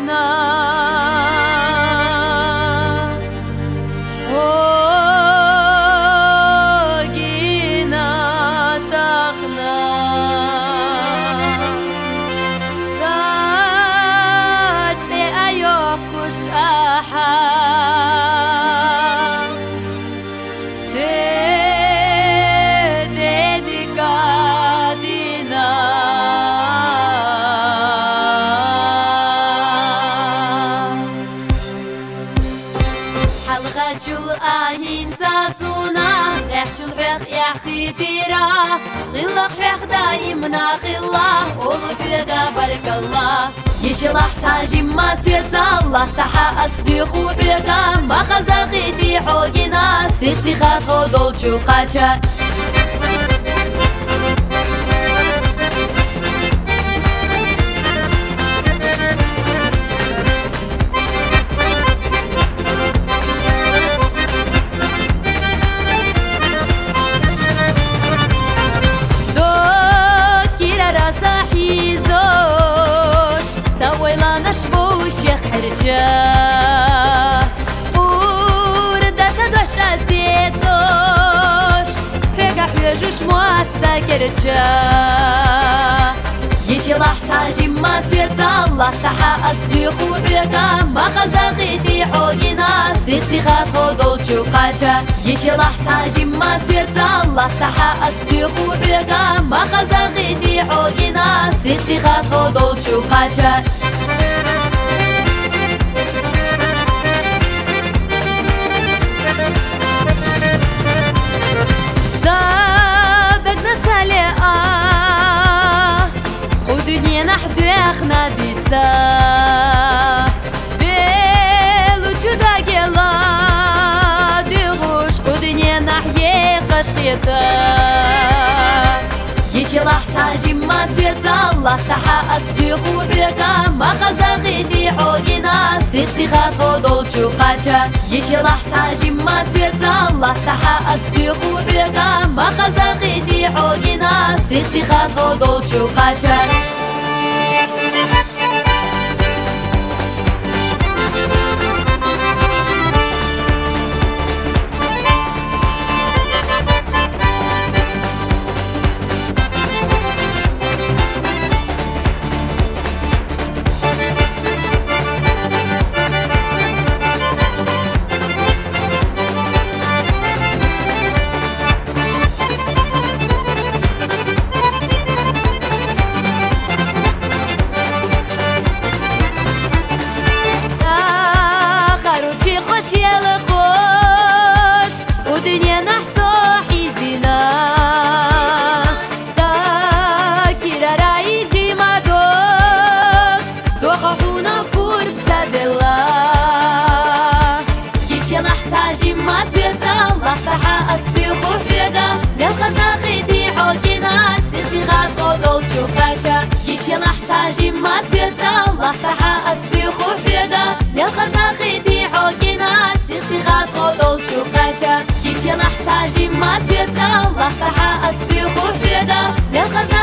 حلقة الآهين ساسونا احشو الحق يحكي تيرا غلق حق دايمنا خلا والحلقة بارك الله يشلح تاجي ما سيت الله تحا أصدقو حلقة ما خزاقي دي حوقنا سيخسي خاطو دولشو قاچا صاحي زوج سوي لا نشبوش يا خرجة ورداشا دوشا زيتوش فيقع حيجوش موات ساكرجة يشي لحتاجي ما سيت الله تحا أصدقو حيقا ما خزاقي دي حوقنا سيخسي خاطو دولشو قاچا يشي لحتاجي ما سيت الله تحا أصدقو حيقا ما خزاقي دي حوقنا سيخسي خاطو دولشو قاچا صادقنا سالئة ودنيا نحدو اخنا بيسا بيلو جدا جلا ديغوش ودنيا نحيي خشقيتا يشي لحتاجي ما سيت الله تحا أصدقو حيقا ما خزاقي دي حوقنا سيخسي خاطو دولشو قاچا يشي لحتاجي ما سيت الله تحا أصدقو حيقا ما خزاقي دي حوقنا سيخسي خاطو دولشو قاچا ودنيا نحصو حيزنا ساكرة رايجي ما دوك دوخونا فورد سابلا يشي لحتاجي ما سيت الله تحا أصدقو حيقا للخزاقي دي حوقنا سيخي غاطو دولشو قاچا يشي لحتاجي ما سيت الله تحا أصدقو حيقا للخزاقي دي حوقنا سيخي غاطو دولشو قاچا يشي لحتاجي ما سيت الله تحا أصدقو حيقا للخزاقي